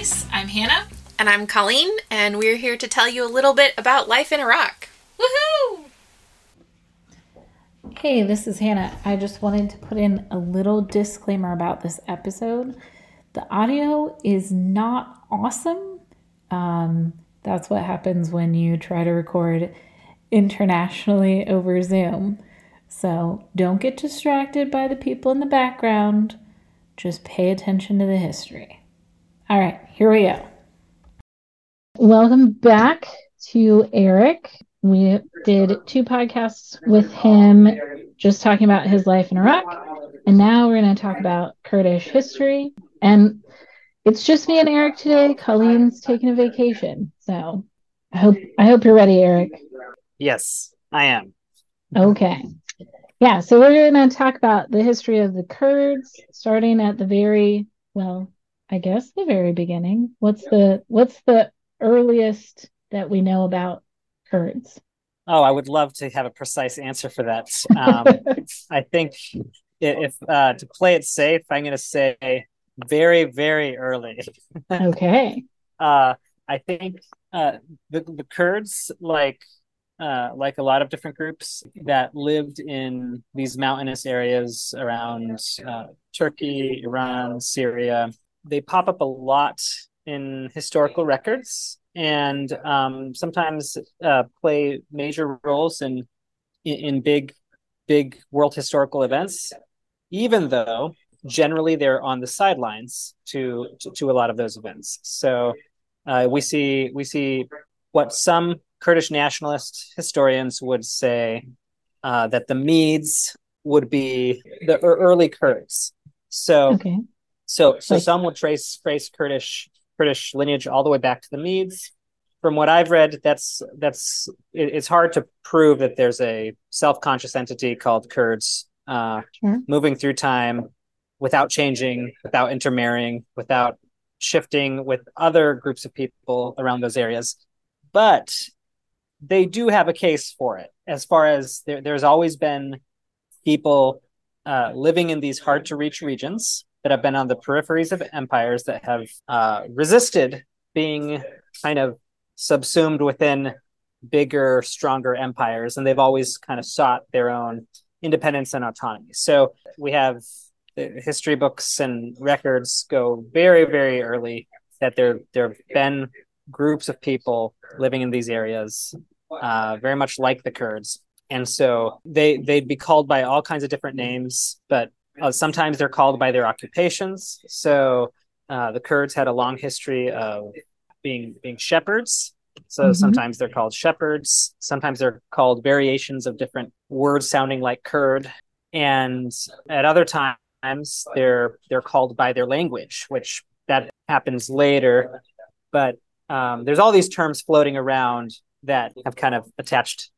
Space. I'm Hannah. And I'm Colleen, and we're here to tell you a little bit about life in Iraq. Woohoo! Hey, this is Hannah. I just wanted to put in a little disclaimer about this episode. The audio is not awesome. That's what happens when you try to record internationally over Zoom. So don't get distracted by the people in the background. Just pay attention to the history. All right, here we go. Welcome back to Eric. We did 2 podcasts with him just talking about his life in Iraq. And now we're going to talk about Kurdish history. And it's just me and Eric today. Colleen's taking a vacation. So I hope you're ready, Eric. Yes, I am. Okay. Yeah, so we're going to talk about the history of the Kurds, starting at the very beginning. What's the earliest that we know about Kurds? Oh, I would love to have a precise answer for that. I think if to play it safe, I'm going to say very, very early. Okay. I think the Kurds, like a lot of different groups that lived in these mountainous areas around Turkey, Iran, Syria, they pop up a lot in historical records and sometimes play major roles in big world historical events, even though generally they're on the sidelines to a lot of those events. So we see what some Kurdish nationalist historians would say that the Medes would be the early Kurds. So Okay. So some would trace Kurdish lineage all the way back to the Medes. From what I've read, it's hard to prove that there's a self-conscious entity called Kurds moving through time without changing, without intermarrying, without shifting with other groups of people around those areas. But they do have a case for it, as far as there's always been people living in these hard-to-reach regions that have been on the peripheries of empires that have resisted being kind of subsumed within bigger, stronger empires, and they've always kind of sought their own independence and autonomy. So we have the history books and records go very, very early that there have been groups of people living in these areas, very much like the Kurds. And so they'd be called by all kinds of different names, but sometimes they're called by their occupations. So the Kurds had a long history of being shepherds. So sometimes they're called shepherds. Sometimes they're called variations of different words sounding like Kurd. And at other times, they're called by their language, which that happens later. But there's all these terms floating around that have kind of attached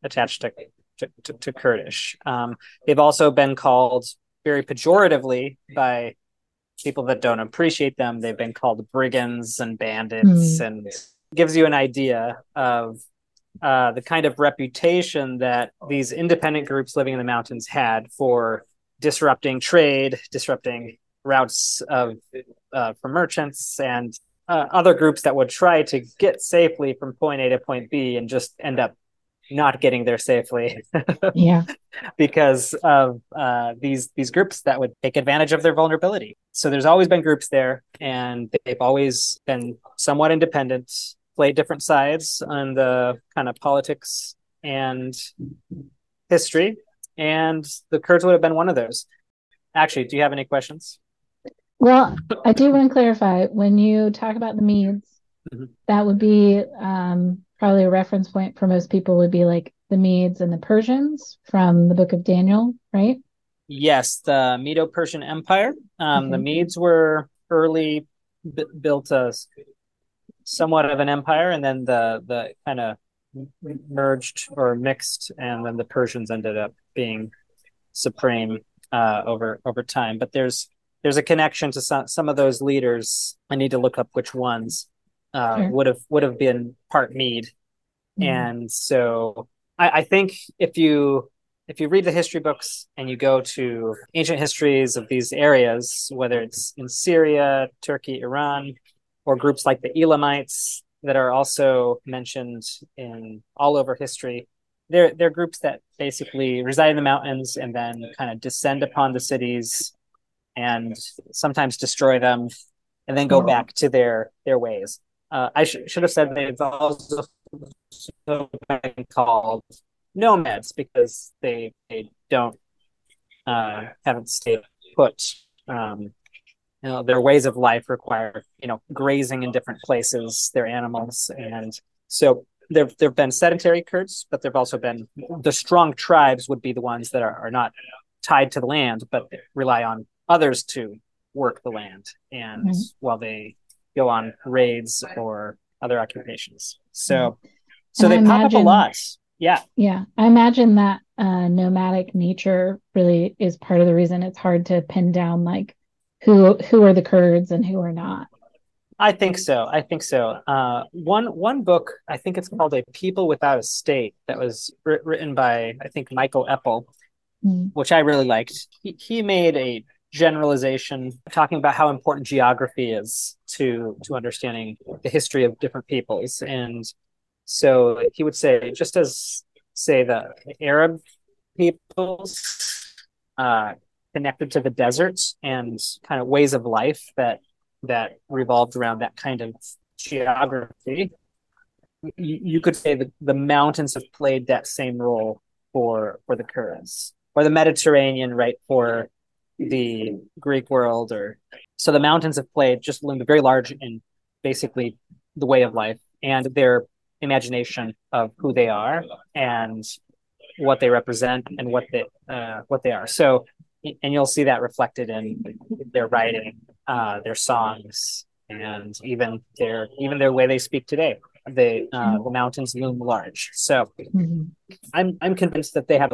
to Kurdish. They've also been called very pejoratively by people that don't appreciate them. They've been called brigands and bandits, and gives you an idea of the kind of reputation that these independent groups living in the mountains had for disrupting trade, disrupting routes for merchants, and other groups that would try to get safely from point A to point B and just end up not getting there safely. Yeah. Because of these groups that would take advantage of their vulnerability. So there's always been groups there, and they've always been somewhat independent, played different sides on the kind of politics and history, and the Kurds would have been one of those. Actually, do you have any questions? Well, I do want to clarify, when you talk about the Medes, that would be probably a reference point for most people would be like the Medes and the Persians from the Book of Daniel, right? Yes, the Medo-Persian Empire. The Medes were early built somewhat of an empire, and then the kind of merged or mixed, and then the Persians ended up being supreme over time. But there's a connection to some of those leaders. I need to look up which ones would have been part Mede. And so I think if you read the history books and you go to ancient histories of these areas, whether it's in Syria, Turkey, Iran, or groups like the Elamites that are also mentioned in all over history. They're groups that basically reside in the mountains and then kind of descend upon the cities and sometimes destroy them and then go back to their ways. I should have said they've also been called nomads because they don't haven't stayed put. Their ways of life require grazing in different places, their animals, and so there've been sedentary Kurds, but there've also been the strong tribes would be the ones that are not tied to the land, but rely on others to work the land, and while they go on raids or other occupations. So they pop up a lot. Yeah. Yeah. I imagine that nomadic nature really is part of the reason it's hard to pin down like who are the Kurds and who are not. I think so. One book, I think it's called A People Without a State, that was written by, I think, Michael Epple, which I really liked. He made a generalization talking about how important geography is to understanding the history of different peoples. And so he would say, just as, say, the Arab peoples connected to the deserts and kind of ways of life that revolved around that kind of geography, you could say that the mountains have played that same role for the Kurds, or the Mediterranean, right, for the Greek world. Or so the mountains have played, just loomed very large in basically the way of life and their imagination of who they are and what they represent and what they are. So, and you'll see that reflected in their writing, their songs, and even their way they speak today. The mountains loom large. So I'm convinced that they have a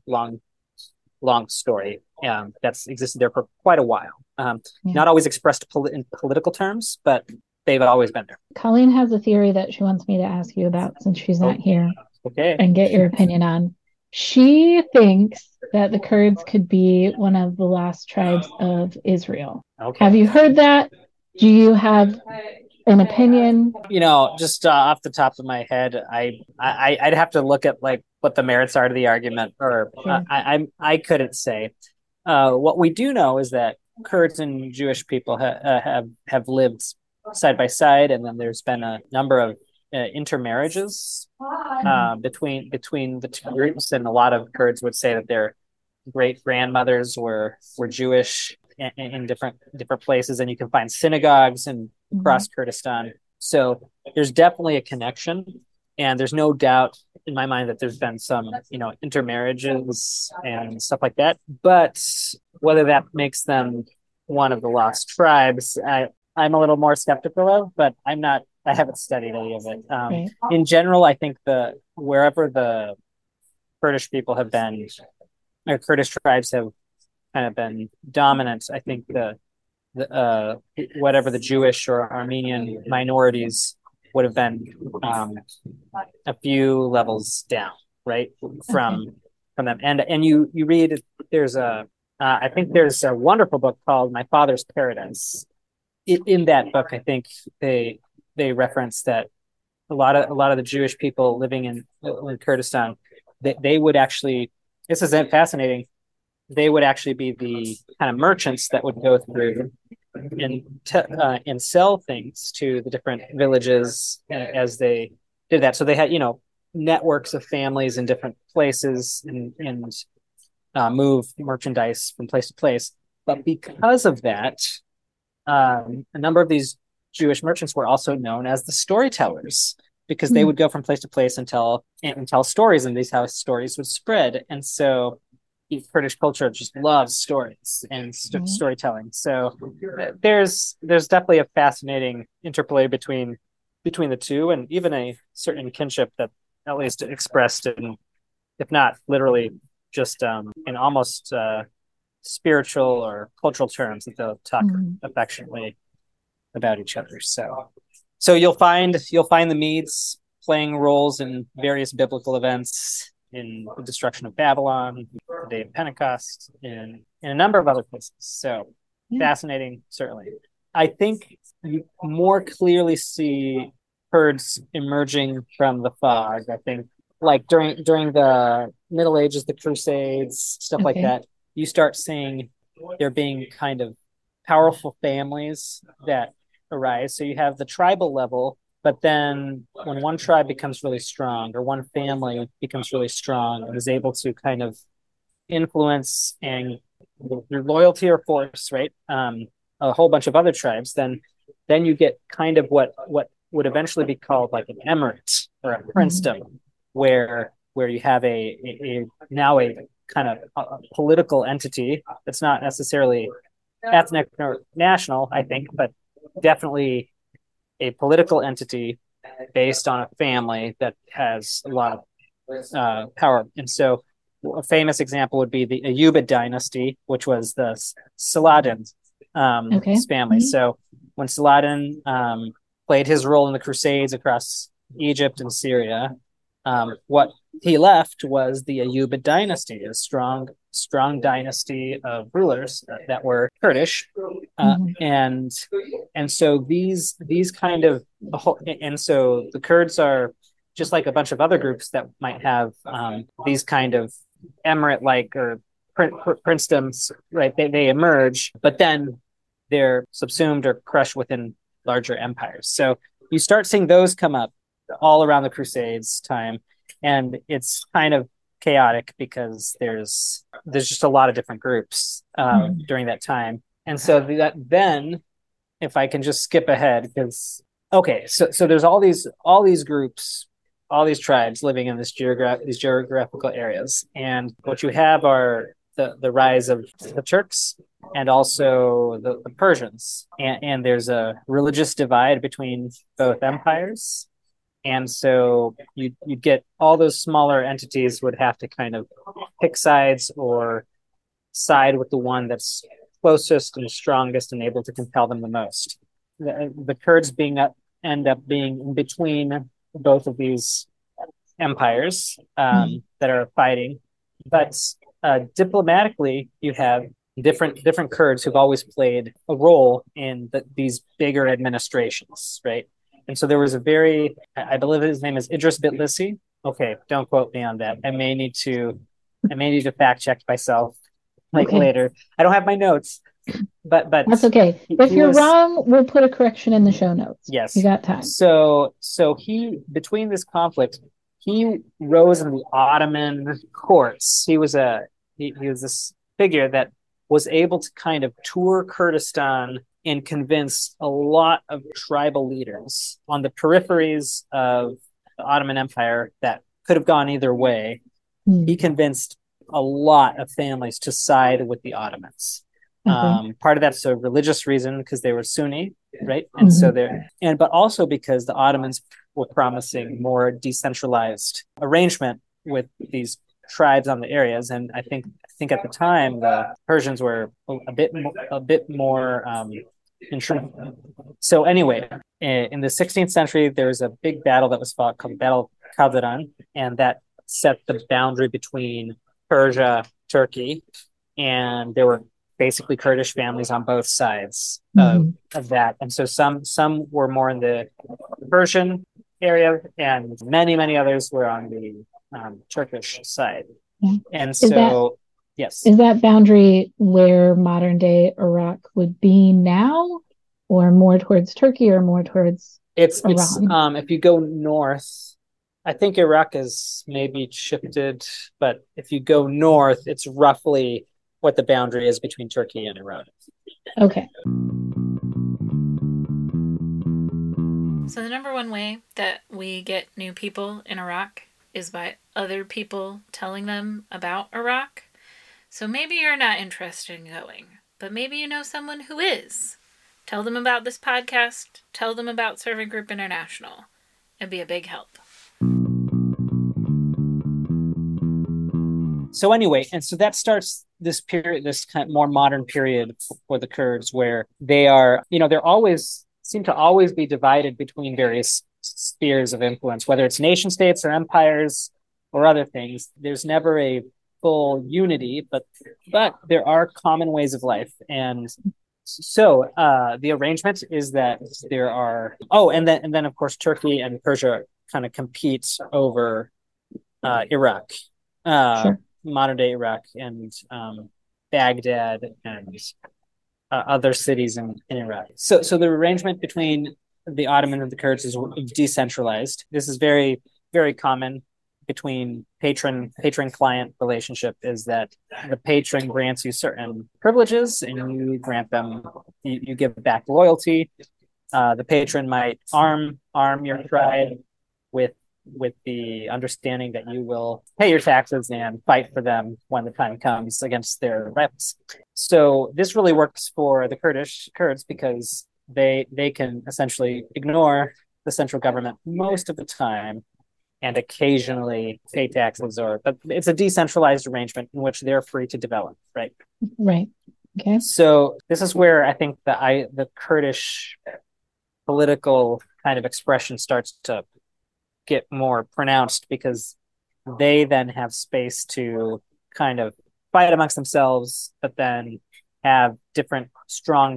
long story that's existed there for quite a while. Not always expressed in political terms, but they've always been there. Colleen has a theory that she wants me to ask you about since she's not here. Okay. And get your opinion on. She thinks that the Kurds could be one of the lost tribes of Israel. Okay. Have you heard that? Do you have an opinion? Just off the top of my head, I'd have to look at like what the merits are to the argument, or sure. I couldn't say. What we do know is that Kurds and Jewish people have lived side by side, and then there's been a number of intermarriages between the two groups, and a lot of Kurds would say that their great grandmothers were Jewish in different places, and you can find synagogues across Kurdistan. So there's definitely a connection, and there's no doubt in my mind that there's been some intermarriages and stuff like that. But whether that makes them one of the lost tribes, I'm a little more skeptical of, but I haven't studied any of it. Right. In general, I think wherever the Kurdish people have been, or Kurdish tribes have kind of been dominant, I think the whatever the Jewish or Armenian minorities would have been a few levels down, right, from them. And you read, I think there's a wonderful book called My Father's Paradise. In that book, I think they reference that a lot of the Jewish people living in Kurdistan, they would actually, this is fascinating, they would actually be the kind of merchants that would go through and sell things to the different villages as they did that. So they had networks of families in different places and move merchandise from place to place. But because of that, a number of these Jewish merchants were also known as the storytellers, because they would go from place to place and tell stories, and these how stories would spread. And so Kurdish culture just loves stories and storytelling. So there's definitely a fascinating interplay between the two, and even a certain kinship that at least expressed in, if not literally, just in almost spiritual or cultural terms, that they'll talk affectionately about each other. So you'll find the Medes playing roles in various biblical events, in the destruction of Babylon, the day of Pentecost, in a number of other places. So fascinating, certainly. I think you more clearly see Kurds emerging from the fog. I think like during the Middle Ages, the Crusades, stuff like Okay. that, you start seeing there being kind of powerful families that arise. So you have the tribal level, but then when one tribe becomes really strong or one family becomes really strong and is able to kind of influence and through loyalty or force, right? A whole bunch of other tribes, then you get kind of what would eventually be called like an emirate or a princedom, where you have a now a kind of a political entity that's not necessarily ethnic or national, I think, but definitely a political entity based on a family that has a lot of power. And so a famous example would be the Ayyubid dynasty, which was the Saladin Okay. family. Mhm. So when Saladin played his role in the Crusades across Egypt and Syria, what he left was the Ayyubid dynasty, a strong dynasty of rulers that were Kurdish, Mhm. and so these kind of and so the Kurds are just like a bunch of other groups that might have these kind of emirate like or princedoms, right? They emerge, but then they're subsumed or crushed within larger empires. So you start seeing those come up all around the Crusades time, and it's kind of chaotic because there's just a lot of different groups during that time. And so that then, if I can just skip ahead, because okay, so there's all these groups, all these tribes living in these geographical areas, and what you have are the rise of the Turks and also the Persians, and there's a religious divide between both empires, and so you get all those smaller entities would have to kind of pick sides or side with the one that's closest and strongest and able to compel them the most. The Kurds end up being in between both of these empires that are fighting, but diplomatically, you have different Kurds who've always played a role in these bigger administrations, right? And so there was I believe his name is Idris Bitlissi. Okay, don't quote me on that. I may need to fact check myself like Okay. later. I don't have my notes, but That's okay. If he you're was wrong, we'll put a correction in the show notes. You yes. got time. So he between this conflict, he rose in the Ottoman courts. He was this figure that was able to kind of tour Kurdistan and convince a lot of tribal leaders on the peripheries of the Ottoman Empire that could have gone either way. He convinced a lot of families to side with the Ottomans. Okay. Part of that's a religious reason because they were Sunni, right? And so but also because the Ottomans were promising more decentralized arrangement with these tribes on the areas, and I think at the time the Persians were a bit more intrusive. So anyway, in the 16th century, there was a big battle that was fought called the Battle of Calderon, and that set the boundary between Persia, Turkey, and there were basically Kurdish families on both sides of that. And so some were more in the Persian area, and many others were on the Turkish side. Yeah. And so, yes. Is that boundary where modern day Iraq would be now, or more towards Turkey, or more towards Iran? If you go north, I think Iraq is maybe shifted, but if you go north, it's roughly what the boundary is between Turkey and Iran. Okay. So the number one way that we get new people in Iraq is by other people telling them about Iraq. So maybe you're not interested in going, but maybe you know someone who is. Tell them about this podcast. Tell them about Servant Group International. It'd be a big help. So anyway, and so that starts this period, this kind of more modern period for the Kurds, where they are, they're always seem to always be divided between various spheres of influence, whether it's nation states or empires or other things. There's never a full unity, but there are common ways of life, and So the arrangement is that there are and then of course Turkey and Persia kind of compete over Iraq, Sure. modern day Iraq, and Baghdad and other cities in Iraq. So the arrangement between the Ottoman and the Kurds is decentralized. This is very very common between patron client relationship, is that the patron grants you certain privileges and you grant them, you give back loyalty. The patron might arm your tribe with the understanding that you will pay your taxes and fight for them when the time comes against their rivals. So this really works for the Kurds because they can essentially ignore the central government most of the time and occasionally pay taxes, but it's a decentralized arrangement in which they're free to develop, right? Right. Okay. So this is where I think the Kurdish political kind of expression starts to get more pronounced, because they then have space to kind of fight amongst themselves, but then have different strong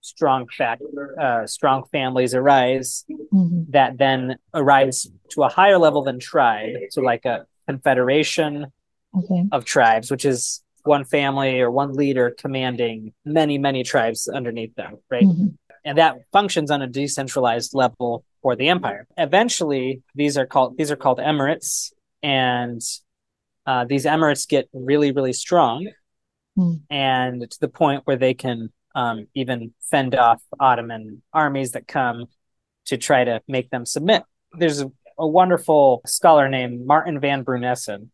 families arise that then arise to a higher level than tribe, so like a confederation of tribes, which is one family or one leader commanding many tribes underneath them, right? And that functions on a decentralized level for the empire. Eventually, these are called emirates, and these emirates get really strong, and to the point where they can even fend off Ottoman armies that come to try to make them submit. There's a wonderful scholar named Martin van Brunessen,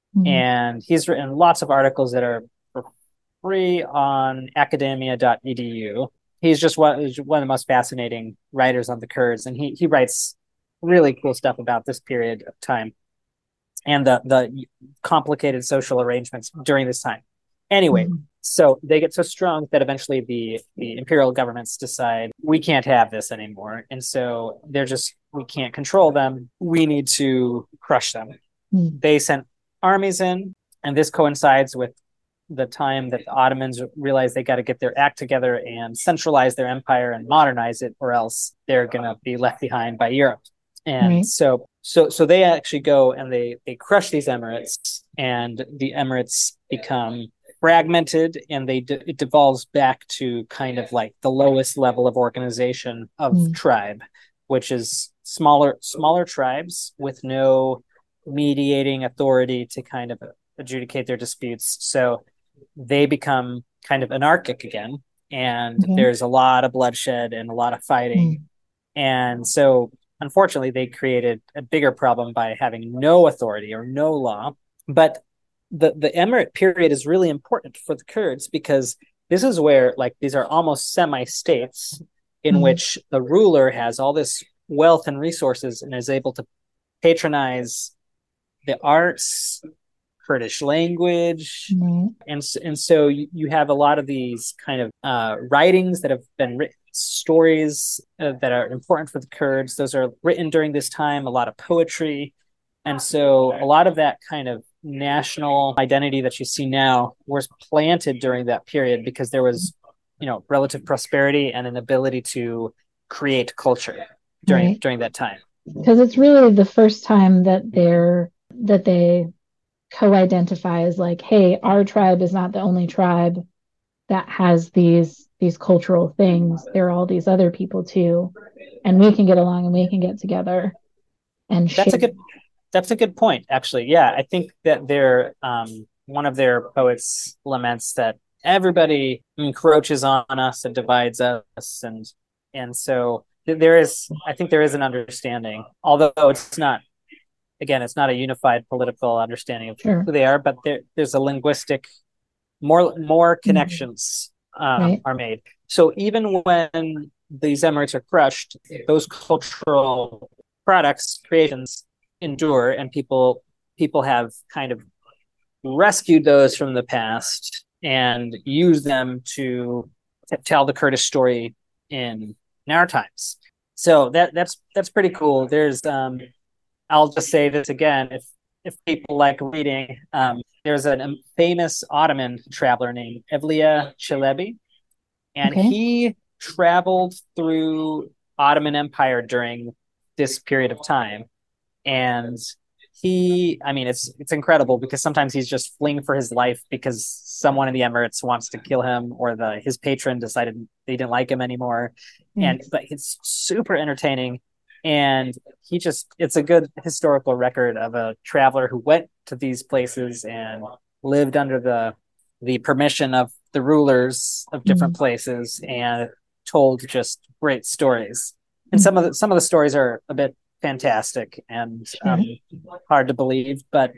and he's written lots of articles that are for free on academia.edu. He's just one of the most fascinating writers on the Kurds, and he writes really cool stuff about this period of time and the complicated social arrangements during this time. Anyway, so they get so strong that eventually the imperial governments decide we can't have this anymore, and so we can't control them. We need to crush them. They sent armies in, and this coincides with the time that the Ottomans realize they got to get their act together and centralize their empire and modernize it, or else they're going to be left behind by Europe. And so they actually go and they crush these emirates, and the emirates become fragmented, and it devolves back to kind of like the lowest level of organization of tribe, which is smaller tribes with no mediating authority to kind of adjudicate their disputes. So they become kind of anarchic again, and there's a lot of bloodshed and a lot of fighting. And so unfortunately they created a bigger problem by having no authority or no law. But the emirate period is really important for the Kurds, because this is where, like, these are almost semi-states in which the ruler has all this wealth and resources and is able to patronize the arts, Kurdish language, and so you have a lot of these kind of writings that have been written, stories that are important for the Kurds. Those are written during this time, a lot of poetry, and so a lot of that kind of national identity that you see now was planted during that period, because there was, relative prosperity and an ability to create culture during that time. Because it's really the first time that they co-identify as like, hey, our tribe is not the only tribe that has these cultural things. There are all these other people too, and we can get along and we can get together. And that's a good point, actually. Yeah, I think that one of their poets laments that everybody encroaches on us and divides us, and so I think there is an understanding, although it's not a unified political understanding of who they are, but there's a linguistic, more connections are made. So even when these emirates are crushed, those cultural products, creations endure, and people have kind of rescued those from the past and use them to tell the Kurdish story in our times. So that's pretty cool. There's I'll just say this again, if people like reading, there's a famous Ottoman traveler named Evliya Çelebi, and Okay. he traveled through Ottoman Empire during this period of time. And I mean, it's incredible because sometimes he's just fleeing for his life because someone in the Emirates wants to kill him, or his patron decided they didn't like him anymore. And Yes. but it's super entertaining, and it's a good historical record of a traveler who went to these places and lived under the permission of the rulers of different Mm. places and told just great stories. And Mm. some of the stories are a bit fantastic and Sure. hard to believe, but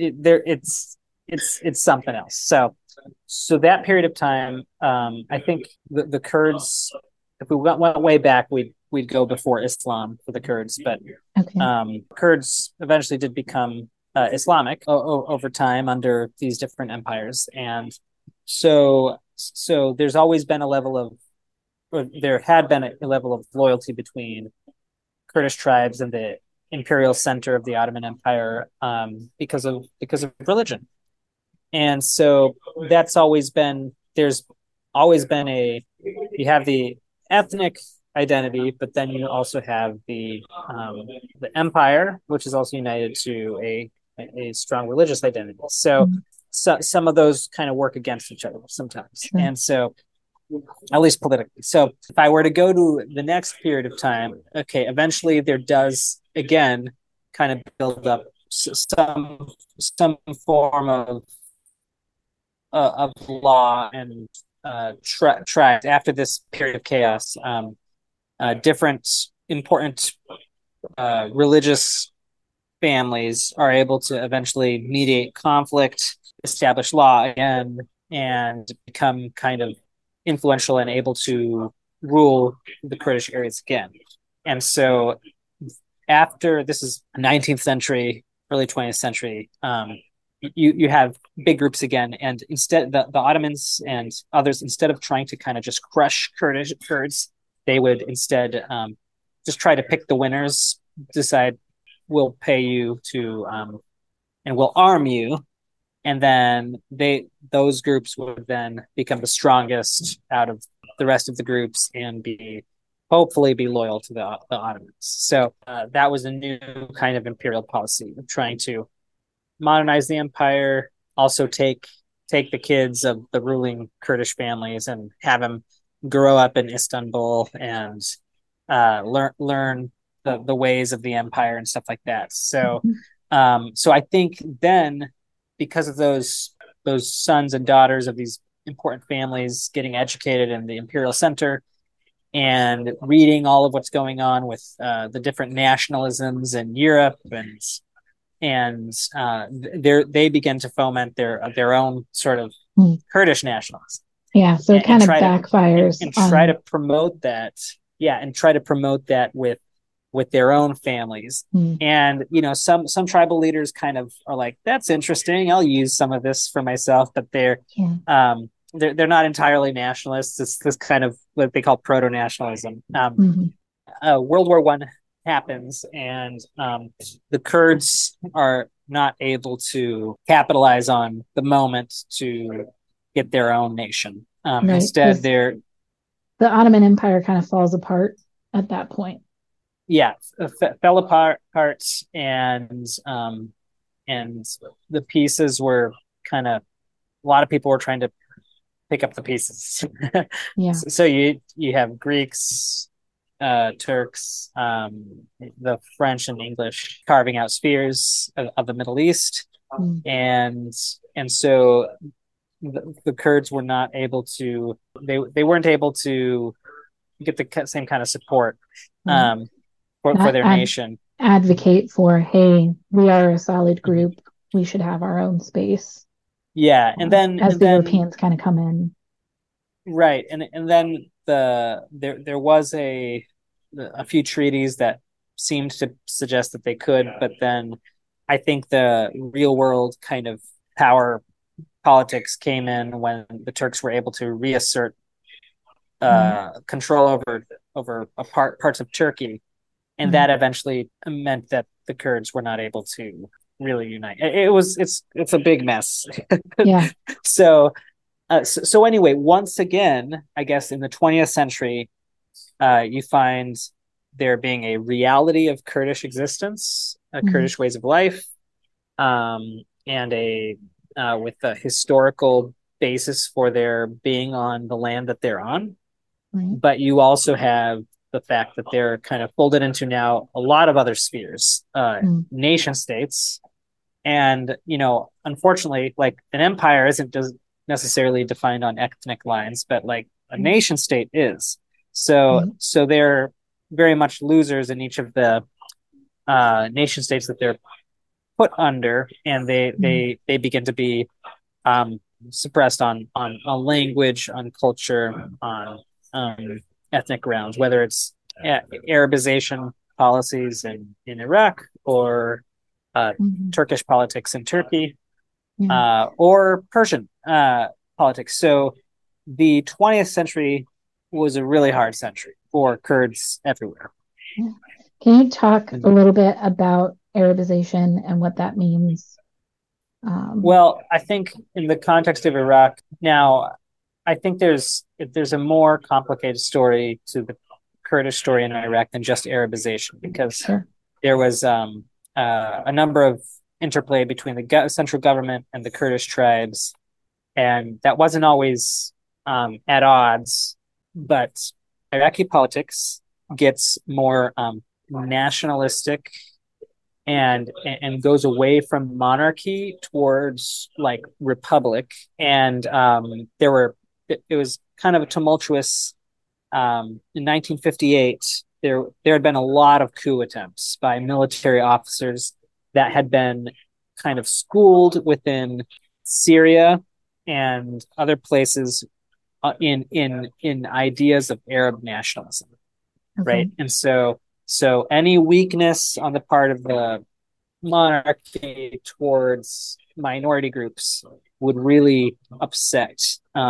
it's something else. So that period of time, I think the Kurds, if we went way back, we'd go before Islam for the Kurds, but Okay. Kurds eventually did become Islamic over time under these different empires, and so there's always been a level of, or there had been a level of loyalty between Kurdish tribes and the imperial center of the Ottoman Empire, because of religion. And so there's always been you have the ethnic identity, but then you also have the empire, which is also united to a strong religious identity. Mm. So some of those kind of work against each other sometimes, Sure. and so at least politically. So if I were to go to the next period of time, okay, eventually there does again kind of build up some form of law and tract after this period of chaos. Different important religious families are able to eventually mediate conflict, establish law again, and become kind of influential and able to rule the Kurdish areas again. And so after this is 19th century, early 20th century, you have big groups again, and instead the Ottomans and others, instead of trying to kind of just crush Kurds, they would instead just try to pick the winners, decide we'll pay you to and we'll arm you, and then those groups would then become the strongest out of the rest of the groups and hopefully be loyal to the Ottomans. So that was a new kind of imperial policy of trying to modernize the empire, also take the kids of the ruling Kurdish families and have them grow up in Istanbul and learn the ways of the empire and stuff like that. Mhm. So I think then, because of those sons and daughters of these important families getting educated in the imperial center and reading all of what's going on with the different nationalisms in Europe, and they begin to foment their own sort of Mm. Kurdish nationalism, Yeah. So it and kind of try to backfires and try to on. promote that. Yeah, and try to promote that with their own families. Mm. And some tribal leaders kind of are like, that's interesting, I'll use some of this for myself, but Yeah. they're not entirely nationalists. It's this kind of what they call proto-nationalism. Mhm. World War One happens, and the Kurds are not able to capitalize on the moment to get their own nation. Right. Instead, Because they're the Ottoman Empire kind of falls apart at that point. yeah, fell apart, and the pieces were kind of, a lot of people were trying to pick up the pieces. Yeah. So you have Greeks, Turks, the French and English carving out spheres of the Middle East, Mm. and so the Kurds were not able to, they weren't able to get the same kind of support Right. for Not their nation. advocate for, hey, we are a solid group. We should have our own space. Yeah, and then As the Europeans kind of come in. right, and then there was a few treaties that seemed to suggest that they could, but then I think the real world kind of power politics came in when the Turks were able to reassert control over parts of Turkey, and that eventually meant that the Kurds were not able to really unite. It's a big mess. Yeah. So So anyway, once again, I guess in the 20th century, you find there being a reality of Kurdish existence, Mm-hmm. Kurdish ways of life, and a with a historical basis for their being on the land that they're on. Right. But you also have the fact that they're kind of folded into now a lot of other spheres, Mm-hmm. nation states, and unfortunately, like an empire isn't just necessarily defined on ethnic lines, but like a nation state is. So Right. so they're very much losers in each of the nation states that they're put under, and Mm-hmm. they begin to be um, suppressed on language, on culture, on ethnic grounds, whether it's Arabization policies in Iraq or Mm-hmm. Turkish politics in Turkey, Yeah. or Persian politics. So the 20th century was a really hard century for Kurds everywhere. Yeah. Can you talk a And, little bit about Arabization and what that means? Um, well, I think in the context of Iraq now, I think there's a more complicated story to the Kurdish story in Iraq than just Arabization, because sure. there was a number of interplay between the central government and the Kurdish tribes, and that wasn't always at odds. But Iraqi politics gets more nationalistic and goes away from monarchy towards like republic. And it was kind of a tumultuous. In 1958, there had been a lot of coup attempts by military officers that had been kind of schooled within Syria and other places in ideas of Arab nationalism, Okay. right? And so any weakness on the part of the monarchy towards minority groups would really upset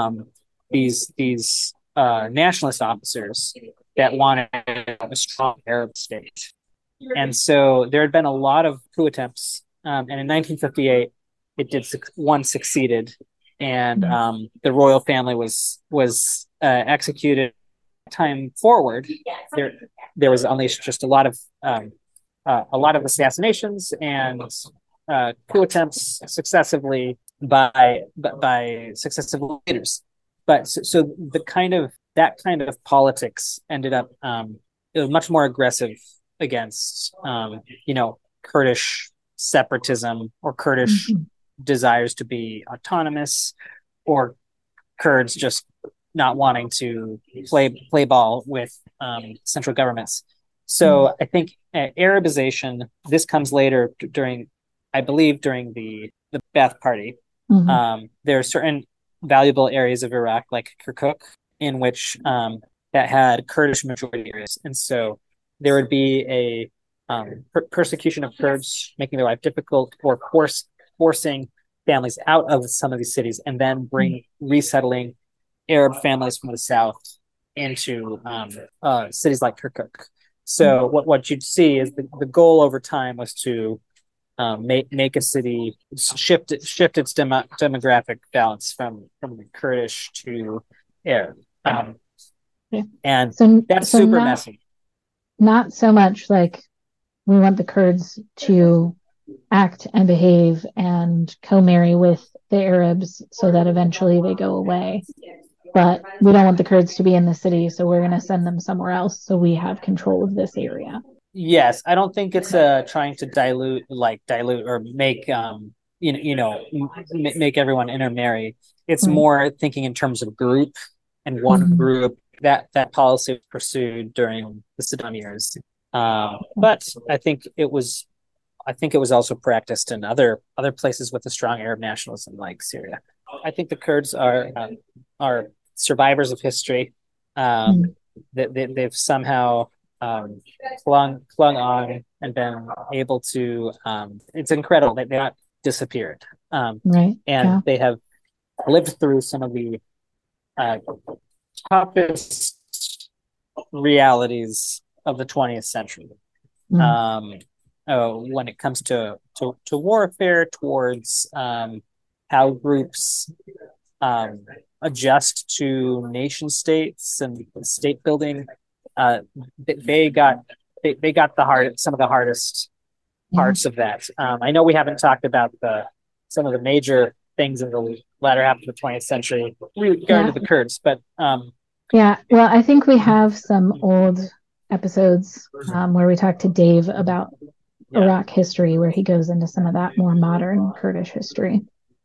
these nationalist officers that wanted a strong Arab state. And so there had been a lot of coup attempts, and in 1958, it did one succeeded, and Mm-hmm. the royal family was executed. Time forward, there there was unleashed just a lot of assassinations and coup attempts successively by successive leaders. But so the kind of that kind of politics ended up it was much more aggressive against Kurdish separatism or Kurdish Mm-hmm. desires to be autonomous, or Kurds just not wanting to play ball with central governments. Mm-hmm. So I think Arabization, this comes later during, I believe, during the Ba'ath Party. Mm-hmm. There are certain valuable areas of Iraq, like Kirkuk, in which that had Kurdish majority areas, and so there would be a persecution of Kurds, making their life difficult, or forcing families out of some of these cities, and then resettling Arab families from the south into cities like Kirkuk. Mm-hmm. So what you'd see is the goal over time was to make a city shift its demographic balance from Kurdish to Arab, Okay. and So, that's so super not messy. not so much like we want the Kurds to act and behave and co-marry with the Arabs so that eventually they go away. But we don't want the Kurds to be in the city, so we're going to send them somewhere else so we have control of this area. Yes, I don't think it's trying to dilute or make make everyone intermarry. It's Right. more thinking in terms of group, and one Mm-hmm. group that policy was pursued during the Saddam years. But I think it was also practiced in other places with a strong Arab nationalism, like Syria. I think the Kurds are survivors of history. Um, Mm-hmm. they've somehow clung on and been able to. It's incredible that they not disappeared, Right. Yeah. and they have lived through some of the uh, toughest realities of the 20th century. Mm-hmm. When it comes to warfare towards how groups adjust to nation states and state building, they got some of the hardest parts of that. I know we haven't talked about some of the major things in the latter half of the 20th century regarding to the Kurds, but yeah, well, I think we have some old episodes where we talk to Dave about Iraq history, where he goes into some of that more modern Kurdish history.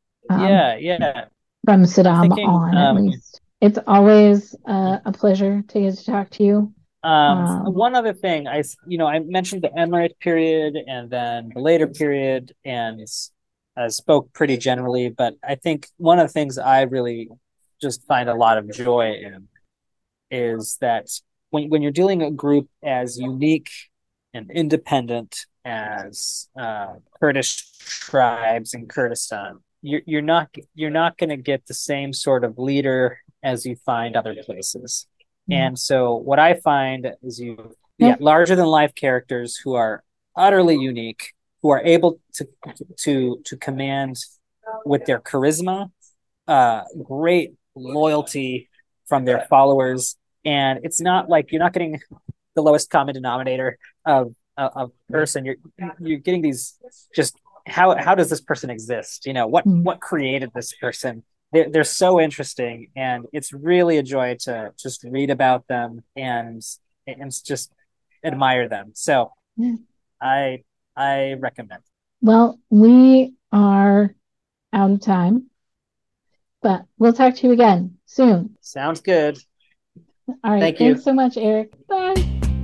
From Saddam on, at least. It's always a pleasure to get to talk to you. One other thing, I mentioned the Emirate period and then the later period, and I spoke pretty generally, but I think one of the things I really just find a lot of joy in is that when you're dealing a group as unique and independent as Kurdish tribes in Kurdistan, you're not going to get the same sort of leader as you find other places. And so what I find is larger than life characters who are utterly unique, who are able to command with their charisma, great loyalty from their followers. And it's not like you're not getting the lowest common denominator of a person. You're getting these just how does this person exist? What created this person? They're so interesting, and it's really a joy to just read about them and just admire them. So I recommend. Well, we are out of time, but we'll talk to you again soon. Sounds good. All right. Thanks so much, Eric. Bye.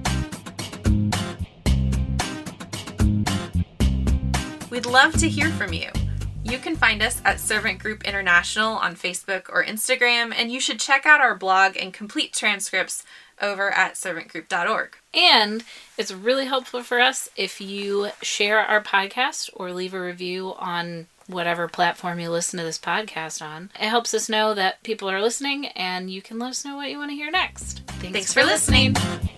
We'd love to hear from you. You can find us at Servant Group International on Facebook or Instagram, and you should check out our blog and complete transcripts over at servantgroup.org. And it's really helpful for us if you share our podcast or leave a review on whatever platform you listen to this podcast on. It helps us know that people are listening, and you can let us know what you want to hear next. Thanks for listening.